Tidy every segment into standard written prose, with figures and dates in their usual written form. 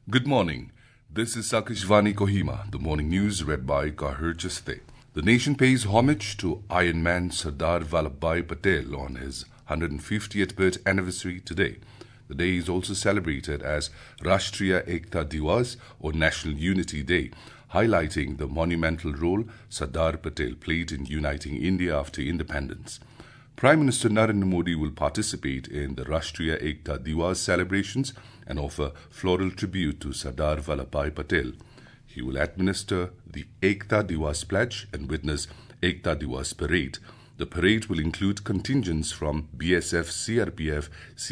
Good morning. This is Sakashvani Kohima, the morning news read by Kahir Chiste. The nation pays homage to Iron Man Sardar Vallabhbhai Patel on his 150th birth anniversary today. The day is also celebrated as Rashtriya Ekta Divas or National Unity Day, highlighting the monumental role Sardar Patel played in uniting India after independence. Prime Minister Narendra Modi will participate in the Rashtriya Ekta Divas celebrations and offer floral tribute to Sardar Vallabhbhai Patel. He will administer the Ekta Divas pledge and witness Ekta Divas parade. The parade will include contingents from BSF, CRPF,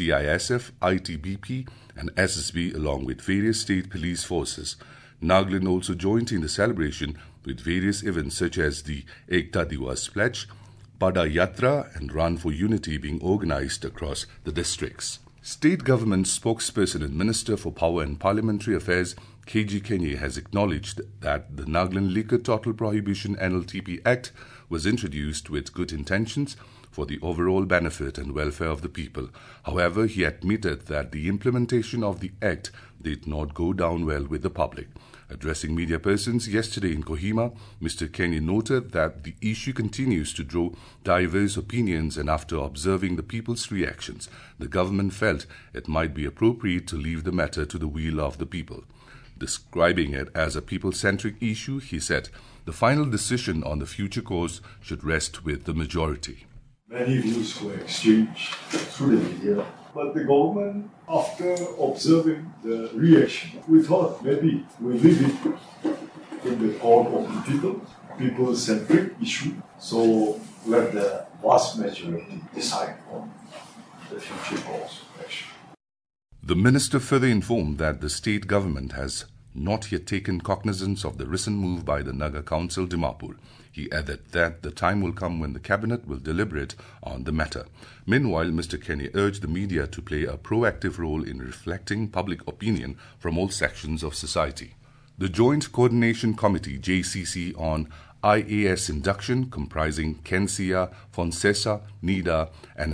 CISF, ITBP and SSB along with various state police forces. Nagaland also joined in the celebration with various events such as the Ekta Divas pledge, Pada Yatra and Run for Unity being organized across the districts. State Government spokesperson and Minister for Power and Parliamentary Affairs KG Kenye has acknowledged that the Nagaland Liquor Total Prohibition NLTP Act was introduced with good intentions for the overall benefit and welfare of the people. However, he admitted that the implementation of the Act did not go down well with the public. Addressing media persons yesterday in Kohima, Mr. Kenye noted that the issue continues to draw diverse opinions, and after observing the people's reactions, the government felt it might be appropriate to leave the matter to the will of the people. Describing it as a people-centric issue, he said, the final decision on the future course should rest with the majority. Many views were exchanged through the media, but the government, after observing the reaction, we thought maybe we leave it in the court of the people, people-centric issue, so let the vast majority decide on the future course of action. The minister further informed that the state government has not yet taken cognizance of the recent move by the Nagar Council Dimapur. He added that the time will come when the cabinet will deliberate on the matter. Meanwhile, Mr. Kenny urged the media to play a proactive role in reflecting public opinion from all sections of society. The Joint Coordination Committee JCC on IAS induction, comprising KENSIA, FONSESA, NIDA,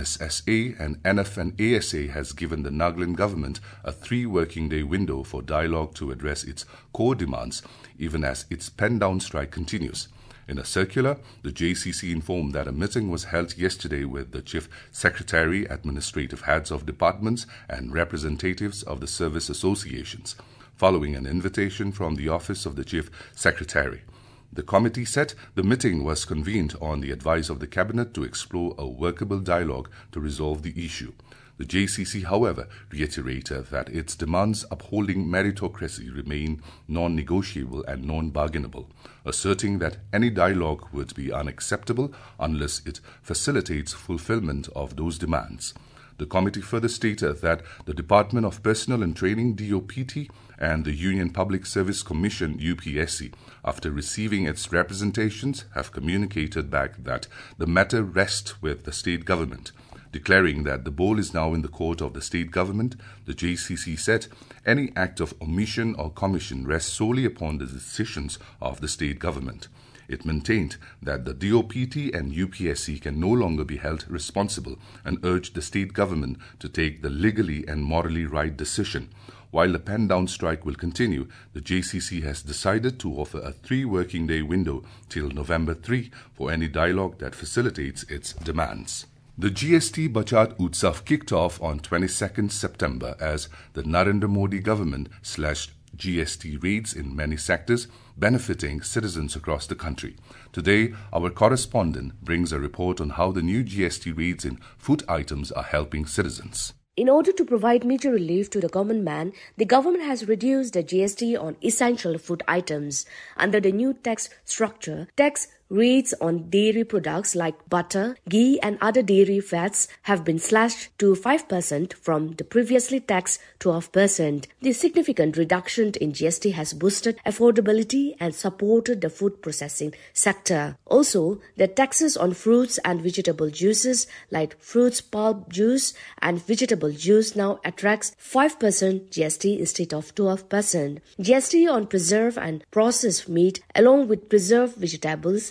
NSSA and NF and ASA, has given the Nagaland government a 3-working-day window for dialogue to address its core demands, even as its pen-down strike continues. In a circular, the JCC informed that a meeting was held yesterday with the Chief Secretary, administrative heads of departments and representatives of the service associations, following an invitation from the Office of the Chief Secretary. The committee said the meeting was convened on the advice of the Cabinet to explore a workable dialogue to resolve the issue. The JCC, however, reiterated that its demands upholding meritocracy remain non-negotiable and non-bargainable, asserting that any dialogue would be unacceptable unless it facilitates fulfillment of those demands. The committee further stated that the Department of Personnel and Training DOPT and the Union Public Service Commission UPSC, after receiving its representations, have communicated back that the matter rests with the state government. Declaring that the ball is now in the court of the state government, the JCC said any act of omission or commission rests solely upon the decisions of the state government. It maintained that the DOPT and UPSC can no longer be held responsible and urged the state government to take the legally and morally right decision. While the pen-down strike will continue, the JCC has decided to offer a 3-working-day window till November 3 for any dialogue that facilitates its demands. The GST Bachat Utsav kicked off on 22nd September as the Narendra Modi government slashed GST rates in many sectors, benefiting citizens across the country. Today, our correspondent brings a report on how the new GST rates in food items are helping citizens. In order to provide major relief to the common man, the government has reduced the GST on essential food items. Under the new tax structure, tax rates on dairy products like butter, ghee and other dairy fats have been slashed to 5% from the previously taxed 12%. The significant reduction in GST has boosted affordability and supported the food processing sector. Also, the taxes on fruits and vegetable juices like fruits pulp juice and vegetable juice now attracts 5% GST instead of 12%. GST on preserved and processed meat along with preserved vegetables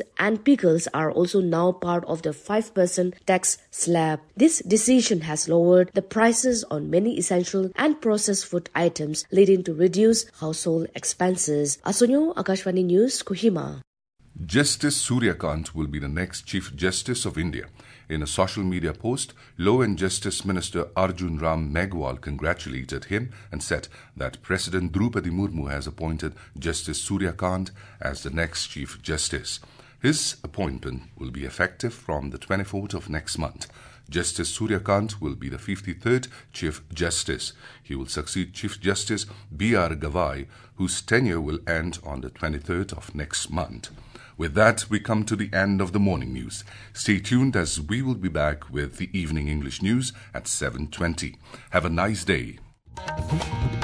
and pickles are also now part of the 5% tax slab. This decision has lowered the prices on many essential and processed food items, leading to reduced household expenses. Asonyo, Akashvani News, Kohima. Justice Surya Kant will be the next Chief Justice of India. In a social media post, Law and Justice Minister Arjun Ram Meghwal congratulated him and said that President Draupadi Murmu has appointed Justice Surya Kant as the next Chief Justice. His appointment will be effective from the 24th of next month. Justice Surya Kant will be the 53rd Chief Justice. He will succeed Chief Justice B.R. Gavai, whose tenure will end on the 23rd of next month. With that, we come to the end of the morning news. Stay tuned as we will be back with the evening English news at 7:20. Have a nice day.